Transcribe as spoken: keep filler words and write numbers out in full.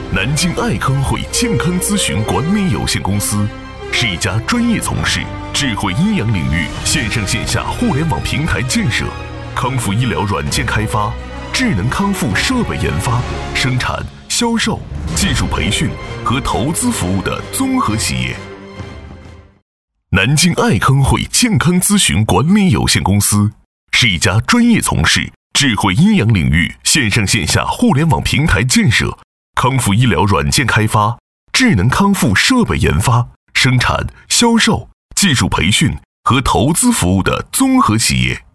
南京爱康会健康咨询管理有限公司是一家专业从事智慧医养领域线上线下互联网平台建设、康复医疗软件开发、智能康复设备研发、生产、销售、技术培训和投资服务的综合企业。南京爱康会健康咨询管理有限公司是一家专业从事智慧医养领域线上线下互联网平台建设、康复医疗软件开发、智能康复设备研发、生产、销售、技术培训和投资服务的综合企业。